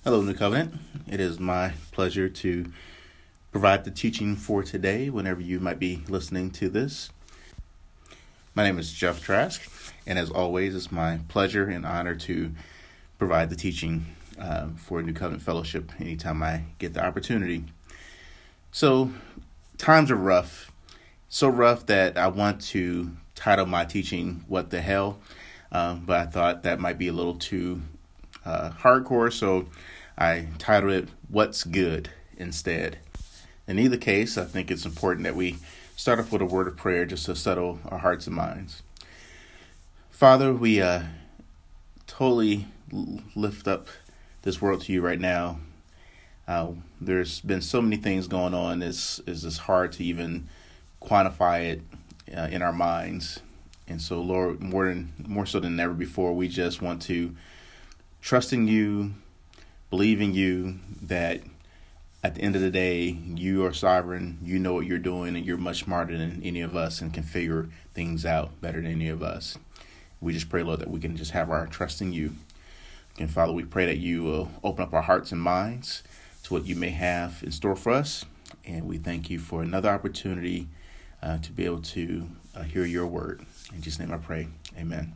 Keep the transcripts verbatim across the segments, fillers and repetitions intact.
Hello, New Covenant. It is my pleasure to provide the teaching for today whenever you might be listening to this. My name is Jeff Trask, and as always, it's my pleasure and honor to provide the teaching uh, for New Covenant Fellowship anytime I get the opportunity. So, times are rough. So rough that I want to title my teaching, What the Hell? Um, but I thought that might be a little too uh, hardcore, so I titled it, What's Good, instead. In either case, I think it's important that we start off with a word of prayer just to settle our hearts and minds. Father, we uh, totally lift up this world to you right now. Uh, there's been so many things going on, it's, it's just hard to even quantify it uh, in our minds. And so, Lord, more than more so than ever before, we just want to trust in you, believe in you, that at the end of the day, you are sovereign, you know what you're doing, and you're much smarter than any of us and can figure things out better than any of us. We just pray, Lord, that we can just have our trust in you. And Father, we pray that you will open up our hearts and minds to what you may have in store for us. And we thank you for another opportunity uh, to be able to uh, hear your word. In Jesus' name I pray. Amen.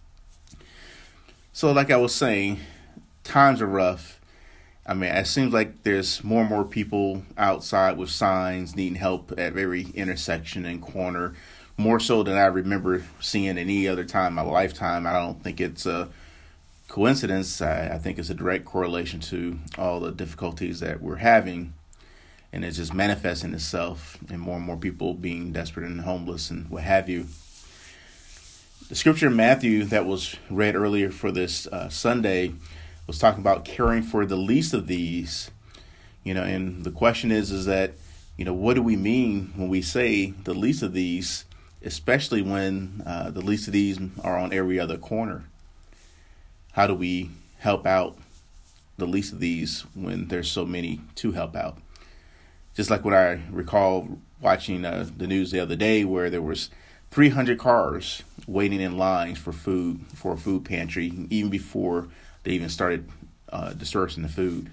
So like I was saying, times are rough. I mean, it seems like there's more and more people outside with signs needing help at every intersection and corner, more so than I remember seeing any other time in my lifetime. I don't think it's a coincidence. I, I think it's a direct correlation to all the difficulties that we're having, and it's just manifesting itself in more and more people being desperate and homeless and what have you. The scripture in Matthew that was read earlier for this uh, Sunday was talking about caring for the least of these, you know, and the question is, is that, you know, what do we mean when we say the least of these, especially when uh, the least of these are on every other corner? How do we help out the least of these when there's so many to help out? Just like what I recall watching uh, the news the other day where there was three hundred cars waiting in lines for food, for a food pantry, even before they even started uh, dispersing the food.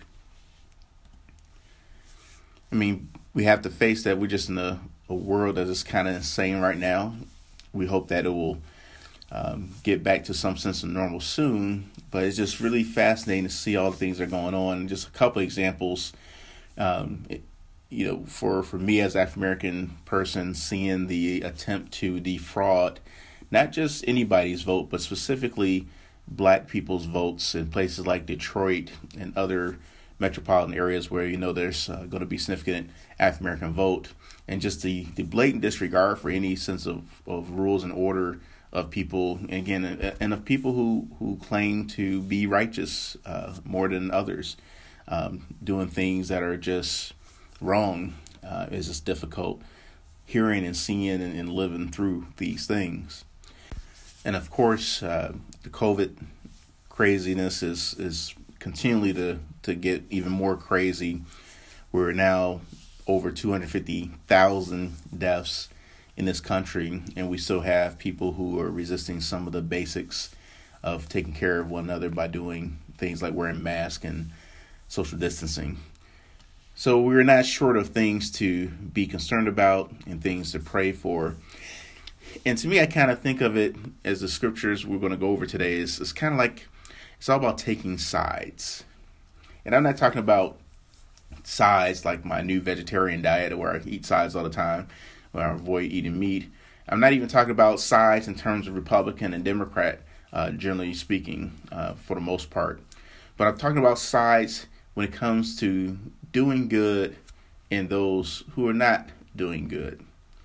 I mean, we have to face that we're just in a, a world that is kind of insane right now. We hope that it will um, get back to some sense of normal soon, but it's just really fascinating to see all the things that are going on. And just a couple of examples, um, it, you know, for, for me as an African-American person, seeing the attempt to defraud not just anybody's vote, but specifically Black people's votes in places like Detroit and other metropolitan areas where, you know, there's uh, going to be significant African-American vote, and just the, the blatant disregard for any sense of, of rules and order of people, and again, and of people who, who claim to be righteous uh, more than others, um, doing things that are just wrong. Uh, is just difficult hearing and seeing and, and living through these things. And of course, uh, the COVID craziness is is continually to, to get even more crazy. We're now over two hundred fifty thousand deaths in this country, and we still have people who are resisting some of the basics of taking care of one another by doing things like wearing masks and social distancing. So we're not short of things to be concerned about and things to pray for. And to me, I kind of think of it as the scriptures we're going to go over today is it's kind of like it's all about taking sides. And I'm not talking about sides like my new vegetarian diet where I eat sides all the time, where I avoid eating meat. I'm not even talking about sides in terms of Republican and Democrat, uh, generally speaking, uh, for the most part. But I'm talking about sides when it comes to doing good and those who are not doing good.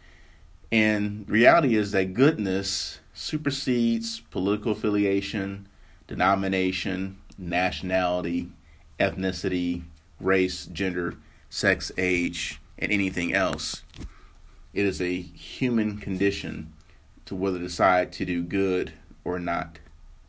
And reality is that goodness supersedes political affiliation, denomination, nationality, ethnicity, race, gender, sex, age, and anything else. It is a human condition to whether to decide to do good or not.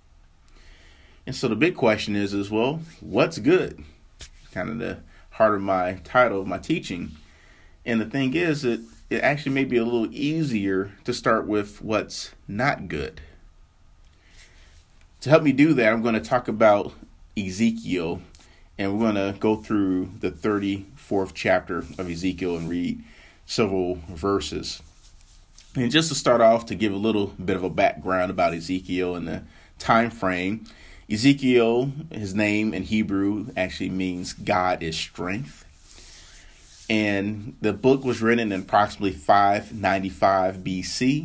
And so the big question is, is well, what's good? Kind of the heart of my title of my teaching. And the thing is that it actually may be a little easier to start with what's not good. To help me do that, I'm going to talk about Ezekiel and we're going to go through the thirty-fourth chapter of Ezekiel and read several verses. And just to start off, to give a little bit of a background about Ezekiel and the time frame, Ezekiel, his name in Hebrew actually means God is strength. And the book was written in approximately five ninety-five B C.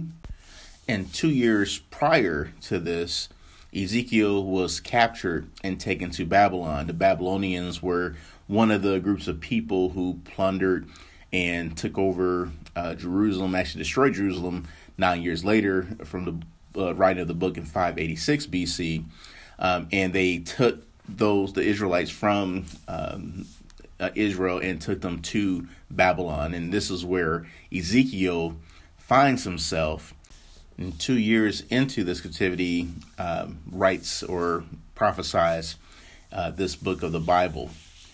And two years prior to this, Ezekiel was captured and taken to Babylon. The Babylonians were one of the groups of people who plundered and took over uh, Jerusalem, actually destroyed Jerusalem nine years later from the uh, writing of the book in five eighty-six B C. Um, and they took those, the Israelites from um, uh, Israel, and took them to Babylon. And this is where Ezekiel finds himself. And two years into this captivity, um, writes or prophesies uh, this book of the Bible.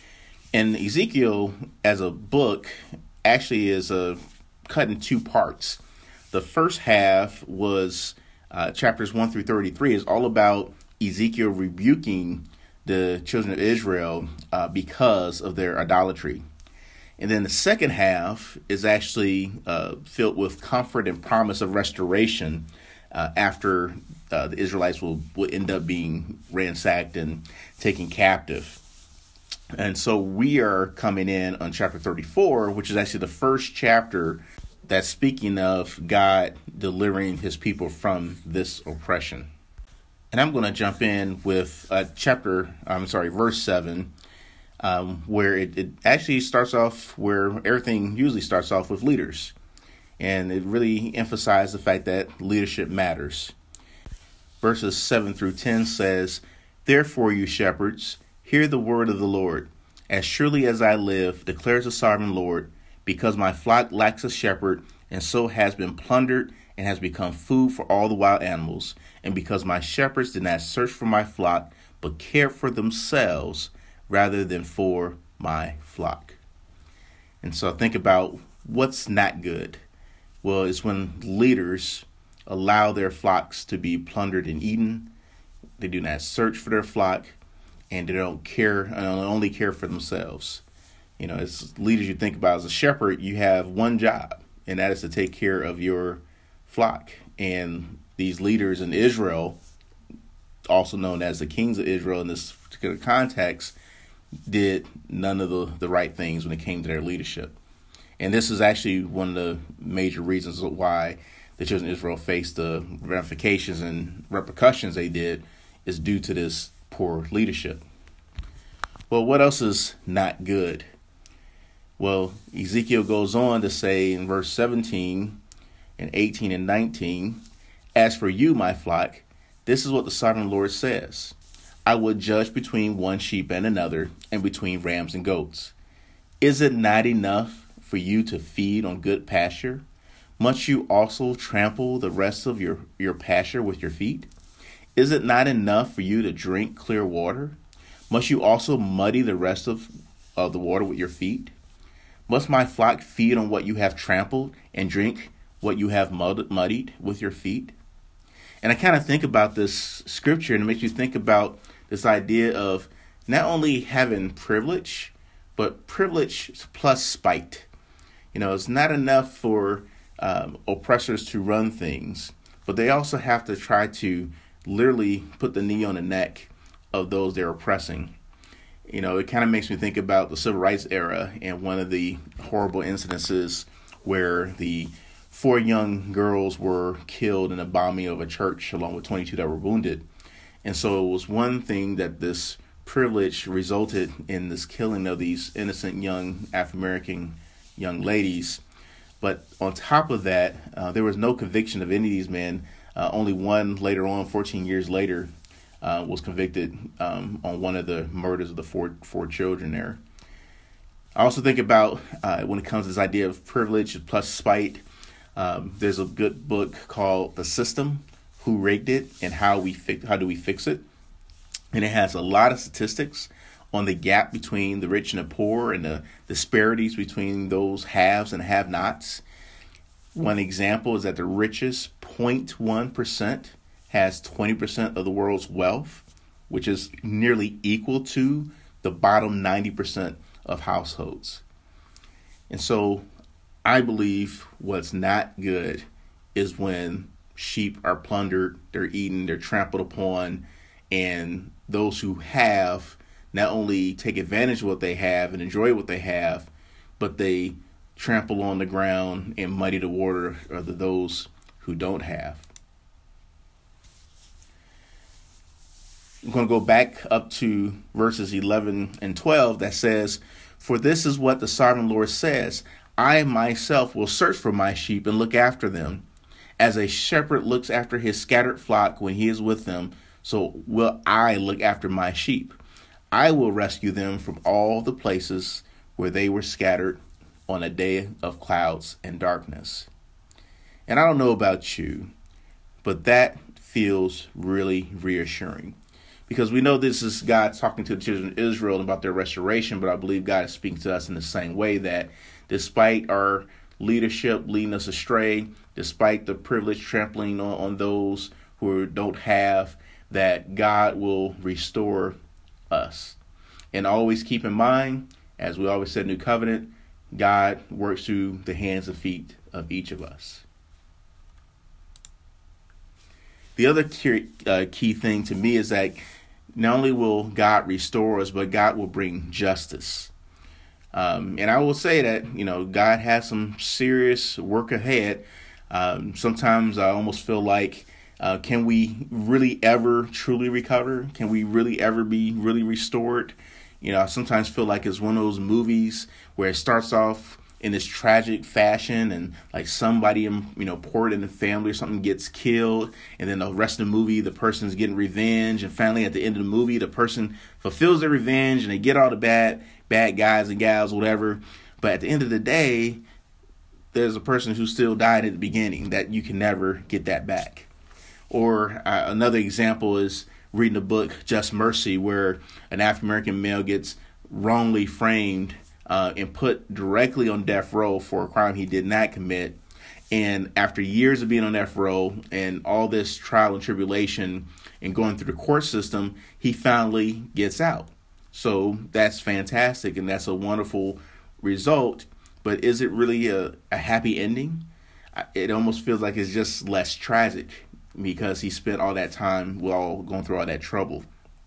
And Ezekiel, as a book, actually is a, cut in two parts. The first half was uh, chapters one through thirty-three is all about Ezekiel rebuking the children of Israel uh, because of their idolatry. And then the second half is actually uh, filled with comfort and promise of restoration uh, after uh, the Israelites will, will end up being ransacked and taken captive. And so we are coming in on chapter thirty-four, which is actually the first chapter that's speaking of God delivering his people from this oppression. And I'm going to jump in with uh, chapter, I'm sorry, verse seven. Um, where it, it actually starts off where everything usually starts off with leaders. And it really emphasized the fact that leadership matters. Verses seven through ten says, "Therefore, you shepherds, hear the word of the Lord. As surely as I live, declares the sovereign Lord, because my flock lacks a shepherd, and so has been plundered, and has become food for all the wild animals, and because my shepherds did not search for my flock, but cared for themselves, rather than for my flock." And so think about what's not good. Well, it's when leaders allow their flocks to be plundered and eaten. They do not search for their flock, and they don't care, and only care for themselves. You know, as leaders, you think about as a shepherd, you have one job, and that is to take care of your flock. And these leaders in Israel, also known as the kings of Israel in this particular context, did none of the, the right things when it came to their leadership. And this is actually one of the major reasons why the children of Israel faced the ramifications and repercussions they did, is due to this poor leadership. Well, what else is not good? Well, Ezekiel goes on to say in verse seventeen and eighteen and nineteen, "As for you, my flock, this is what the sovereign Lord says. I will judge between one sheep and another, and between rams and goats. Is it not enough for you to feed on good pasture? Must you also trample the rest of your, your pasture with your feet? Is it not enough for you to drink clear water? Must you also muddy the rest of, of the water with your feet? Must my flock feed on what you have trampled and drink what you have mud- muddied with your feet?" And I kind of think about this scripture, and it makes you think about this idea of not only having privilege, but privilege plus spite. You know, it's not enough for um, oppressors to run things, but they also have to try to literally put the knee on the neck of those they're oppressing. You know, it kind of makes me think about the civil rights era and one of the horrible incidences where the four young girls were killed in a bombing of a church, along with twenty-two that were wounded. And so it was one thing that this privilege resulted in this killing of these innocent young African-American young ladies. But on top of that, uh, there was no conviction of any of these men. Uh, only one later on, fourteen years later, uh, was convicted um, on one of the murders of the four four children there. I also think about uh, when it comes to this idea of privilege plus spite, um, there's a good book called The System, Who Rigged It, and How We Fix How Do We Fix It? And it has a lot of statistics on the gap between the rich and the poor and the disparities between those haves and have-nots. One example is that the richest zero point one percent has twenty percent of the world's wealth, which is nearly equal to the bottom ninety percent of households. And so I believe what's not good is when sheep are plundered, they're eaten, they're trampled upon, and those who have not only take advantage of what they have and enjoy what they have, but they trample on the ground and muddy the water of the, those who don't have. I'm going to go back up to verses eleven and twelve that says, "For this is what the sovereign Lord says, I myself will search for my sheep and look after them. As a shepherd looks after his scattered flock when he is with them, so will I look after my sheep. I will rescue them from all the places where they were scattered on a day of clouds and darkness." And I don't know about you, but that feels really reassuring, because we know this is God talking to the children of Israel about their restoration, but I believe God is speaking to us in the same way, that despite our leadership leading us astray, despite the privilege trampling on, on those who don't have, that God will restore us. And always keep in mind, as we always said in New Covenant, God works through the hands and feet of each of us. The other key, uh, key thing to me is that not only will God restore us, but God will bring justice. Um, and I will say that, you know, God has some serious work ahead. Um, sometimes I almost feel like, uh, can we really ever truly recover? Can we really ever be really restored? You know, I sometimes feel like it's one of those movies where it starts off in this tragic fashion and like somebody, you know, poured in the family or something gets killed. And then the rest of the movie, the person's getting revenge. And finally, at the end of the movie, the person fulfills their revenge and they get all the bad, bad guys and gals, whatever. But at the end of the day, there's a person who still died at the beginning that you can never get that back. Or uh, another example is reading the book Just Mercy, where an African-American male gets wrongly framed uh, and put directly on death row for a crime he did not commit. And after years of being on death row and all this trial and tribulation and going through the court system, he finally gets out. So that's fantastic, and that's a wonderful result. But is it really a, a happy ending? It almost feels like it's just less tragic because he spent all that time while going through all that trouble.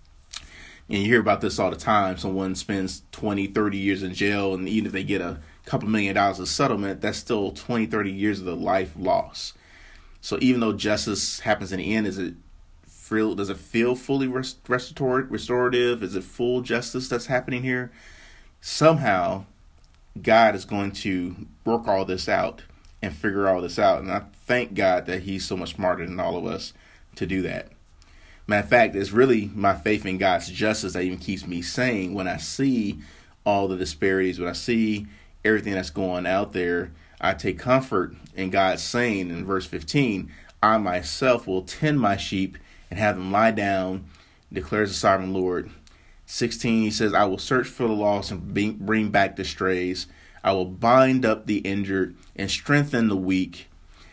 And you hear about this all the time. Someone spends twenty, thirty years in jail, and even if they get a couple million dollars of settlement, that's still twenty, thirty years of the life loss. So even though justice happens in the end, is it feel, does it feel fully rest, restorative, restorative? Is it full justice that's happening here? Somehow, God is going to work all this out and figure all this out. And I thank God that he's so much smarter than all of us to do that. Matter of fact, it's really my faith in God's justice that even keeps me sane when I see all the disparities, when I see everything that's going out there. I take comfort in God saying in verse fifteen, "I myself will tend my sheep and have them lie down, declares the sovereign Lord." sixteen, he says, "I will search for the lost and bring back the strays. I will bind up the injured and strengthen the weak."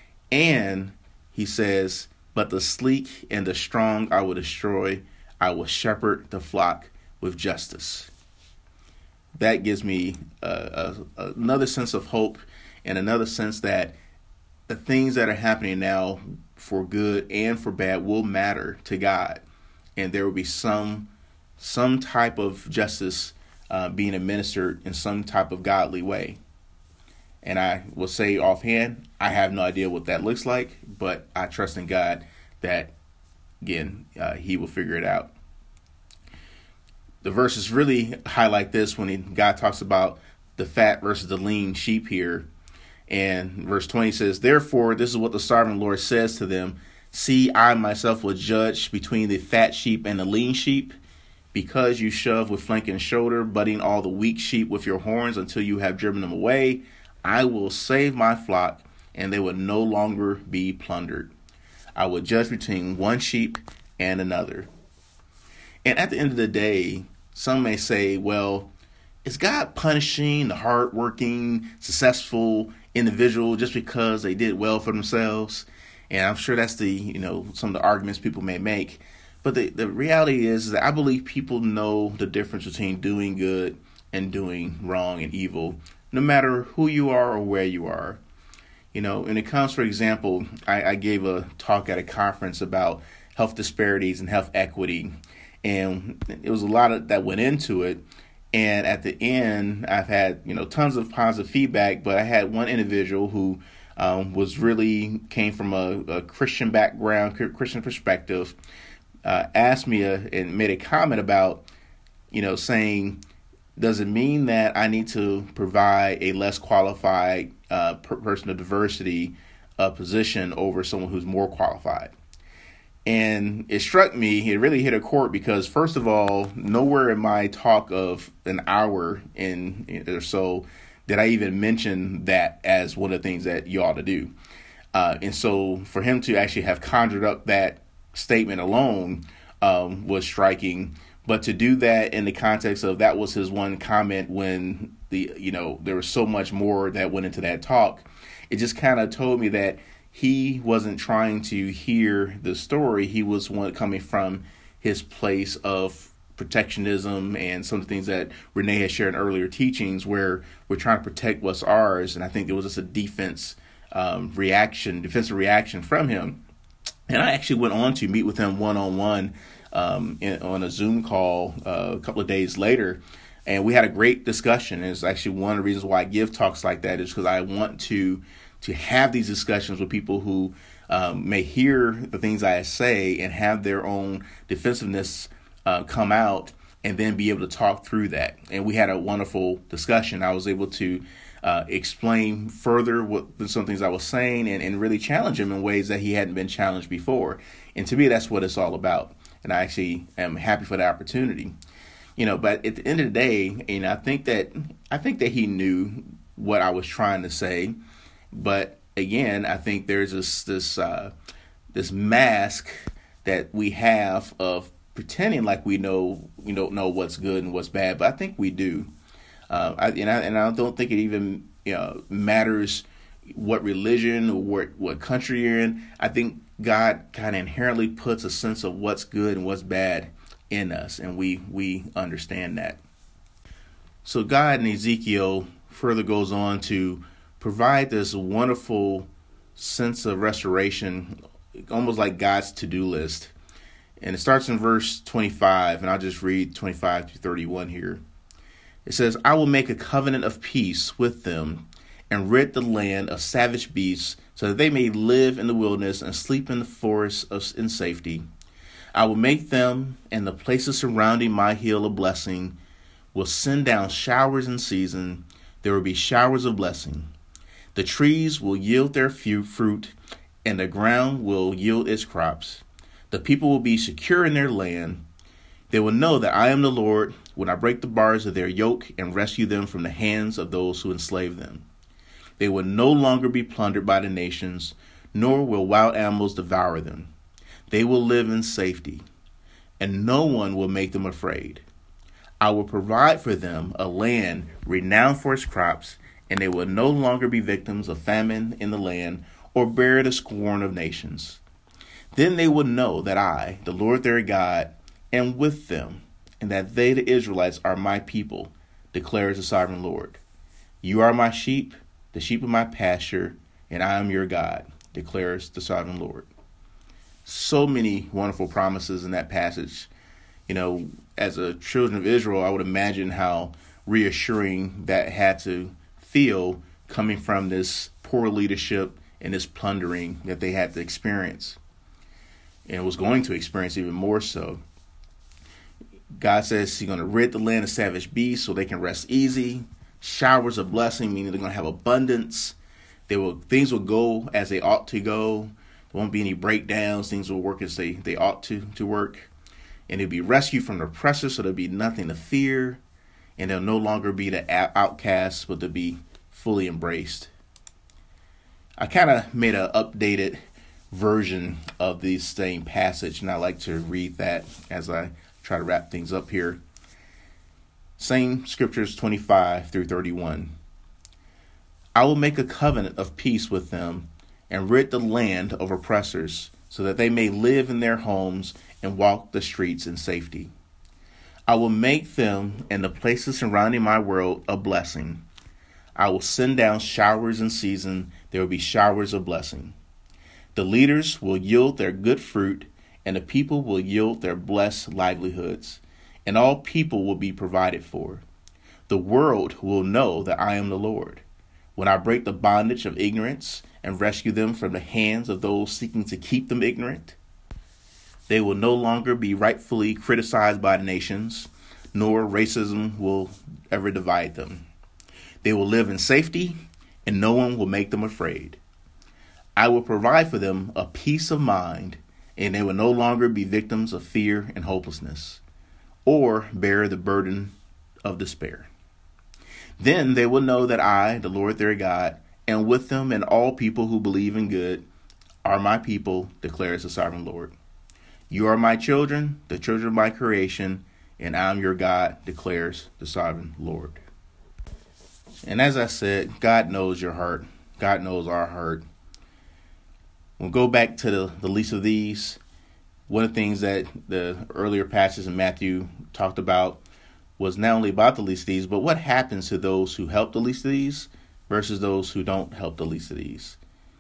And he says, "But the sleek and the strong I will destroy. I will shepherd the flock with justice." That gives me uh, a, another sense of hope and another sense that the things that are happening now for good and for bad will matter to God. And there will be some some type of justice uh, being administered in some type of godly way. And I will say offhand, I have no idea what that looks like, but I trust in God that, again, uh, he will figure it out. The verses really highlight this when he, God talks about the fat versus the lean sheep here. And verse twenty says, "Therefore, this is what the sovereign Lord says to them. See, I myself will judge between the fat sheep and the lean sheep. Because you shove with flank and shoulder, butting all the weak sheep with your horns until you have driven them away, I will save my flock, and they will no longer be plundered. I will judge between one sheep and another." And at the end of the day, some may say, well, is God punishing the hardworking, successful individual just because they did well for themselves? And I'm sure that's the, you know, some of the arguments people may make. But the, the reality is that I believe people know the difference between doing good and doing wrong and evil, no matter who you are or where you are. You know, when it comes, for example, I, I gave a talk at a conference about health disparities and health equity, and it was a lot of that went into it. And at the end, I've had, you know, tons of positive feedback, but I had one individual who um, was really came from a, a Christian background, Christian perspective, uh, asked me a, and made a comment about, you know, saying, does it mean that I need to provide a less qualified uh, per- person of diversity uh, position over someone who's more qualified? And it struck me, it really hit a chord because, first of all, nowhere in my talk of an hour in or so did I even mention that as one of the things that you ought to do. Uh, and so for him to actually have conjured up that statement alone um, was striking. But to do that in the context of that was his one comment when the, you know, there was so much more that went into that talk, it just kind of told me that he wasn't trying to hear the story. He was one coming from his place of protectionism and some of the things that Renee had shared in earlier teachings where we're trying to protect what's ours. And I think there was just a defense um, reaction, defensive reaction from him. And I actually went on to meet with him one-on-one um, in, on a Zoom call uh, a couple of days later. And we had a great discussion. And it's actually one of the reasons why I give talks like that is because I want to to have these discussions with people who um, may hear the things I say and have their own defensiveness uh, come out and then be able to talk through that. And we had a wonderful discussion. I was able to uh, explain further what some things I was saying and, and really challenge him in ways that he hadn't been challenged before. And to me, that's what it's all about. And I actually am happy for the opportunity. You know, but at the end of the day, you know, I think that I think that he knew what I was trying to say. But again, I think there's this this uh, this mask that we have of pretending like we know we don't know what's good and what's bad, but I think we do. Uh, I, and I and I don't think it even you know matters what religion or what what country you're in. I think God kind of inherently puts a sense of what's good and what's bad in us, and we we understand that. So God in Ezekiel further goes on to provide this wonderful sense of restoration, almost like God's to-do list. And it starts in verse twenty-five, and I'll just read twenty-five to thirty-one here. It says, I will make a covenant of peace with them and rid the land of savage beasts so that they may live in the wilderness and sleep in the forests in safety. I will make them and the places surrounding my hill a blessing, will send down showers in season. There will be showers of blessing. The trees will yield their fruit, and the ground will yield its crops. The people will be secure in their land. They will know that I am the Lord when I break the bars of their yoke and rescue them from the hands of those who enslave them. They will no longer be plundered by the nations, nor will wild animals devour them. They will live in safety, and no one will make them afraid. I will provide for them a land renowned for its crops, and they will no longer be victims of famine in the land or bear the scorn of nations. Then they will know that I, the Lord their God, am with them, and that they, the Israelites, are my people, declares the sovereign Lord. You are my sheep, the sheep of my pasture, and I am your God, declares the sovereign Lord. So many wonderful promises in that passage. You know, as a children of Israel, I would imagine how reassuring that had to feel coming from this poor leadership and this plundering that they had to experience and was going to experience even more so. God says he's going to rid the land of savage beasts so they can rest easy. Showers of blessing, meaning they're going to have abundance. They will, things will go as they ought to go. There won't be any breakdowns. Things will work as they, they ought to, to work. And they'll be rescued from the oppressor, so there'll be nothing to fear. And they'll no longer be the outcasts, but they'll be fully embraced. I kind of made an updated version of the same passage, and I like to read that as I try to wrap things up here. Same scriptures, twenty-five through thirty-one. I will make a covenant of peace with them and rid the land of oppressors, so that they may live in their homes and walk the streets in safety. I will make them and the places surrounding my world a blessing. I will send down showers in season. There will be showers of blessing. The leaders will yield their good fruit, and the people will yield their blessed livelihoods, and all people will be provided for. The world will know that I am the Lord, when I break the bondage of ignorance and rescue them from the hands of those seeking to keep them ignorant. They will no longer be rightfully criticized by the nations, nor racism will ever divide them. They will live in safety, and no one will make them afraid. I will provide for them a peace of mind, and they will no longer be victims of fear and hopelessness, or bear the burden of despair. Then they will know that I, the Lord their God, and with them and all people who believe in good, are my people, declares the sovereign Lord. You are my children, the children of my creation, and I am your God, declares the sovereign Lord. And as I said, God knows your heart. God knows our heart. We'll go back to the, the least of these. One of the things that the earlier passages in Matthew talked about was not only about the least of these, but what happens to those who help the least of these versus those who don't help the least of these.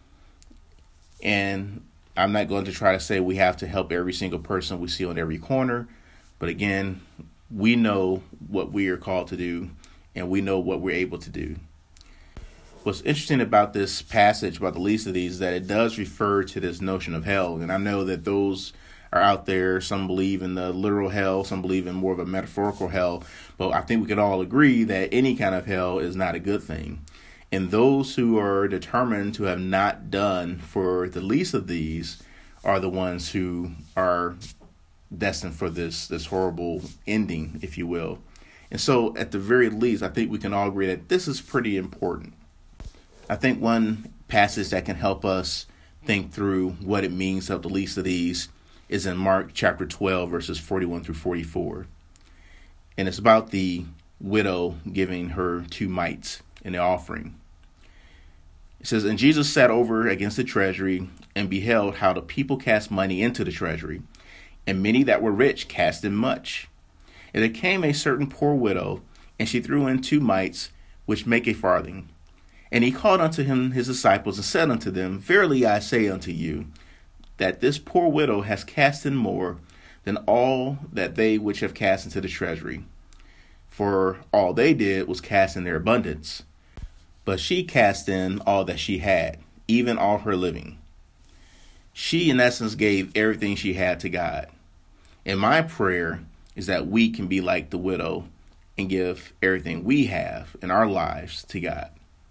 And I'm not going to try to say we have to help every single person we see on every corner. But again, we know what we are called to do, and we know what we're able to do. What's interesting about this passage about the least of these is that it does refer to this notion of hell. And I know that those are out there. Some believe in the literal hell. Some believe in more of a metaphorical hell. But I think we can all agree that any kind of hell is not a good thing. And those who are determined to have not done for the least of these are the ones who are destined for this, this horrible ending, if you will. And so at the very least, I think we can all agree that this is pretty important. I think one passage that can help us think through what it means to help the least of these is in Mark chapter twelve, verses forty-one through forty-four. And it's about the widow giving her two mites in the offering. It says, and Jesus sat over against the treasury and beheld how the people cast money into the treasury, and many that were rich cast in much. And there came a certain poor widow, and she threw in two mites, which make a farthing. And he called unto him his disciples, and said unto them, verily I say unto you, that this poor widow has cast in more than all that they which have cast into the treasury. For all they did was cast in their abundance. But she cast in all that she had, even all her living. She, in essence, gave everything she had to God. And my prayer is that we can be like the widow and give everything we have in our lives to God.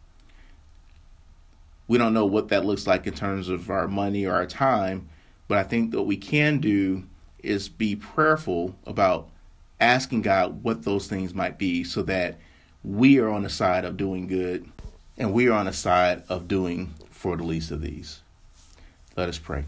We don't know what that looks like in terms of our money or our time, but I think what we can do is be prayerful about asking God what those things might be so that we are on the side of doing good and we are on the side of doing for the least of these. Let us pray.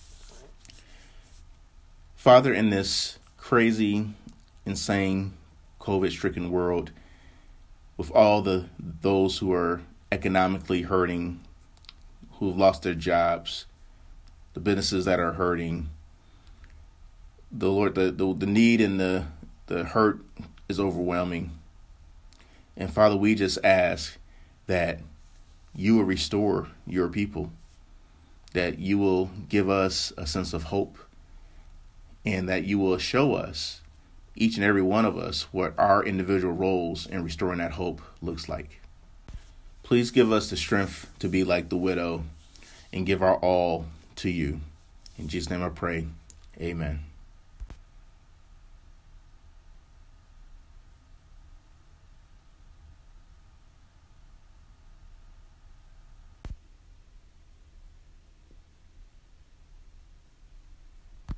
Father, in this crazy, insane, COVID-stricken world, with all the those who are economically hurting, who have lost their jobs, the businesses that are hurting, the Lord, the, the, the need and the, the hurt is overwhelming. And Father, we just ask that you will restore your people, that you will give us a sense of hope, and that you will show us, each and every one of us, what our individual roles in restoring that hope looks like. Please give us the strength to be like the widow and give our all to you. In Jesus' name I pray. Amen.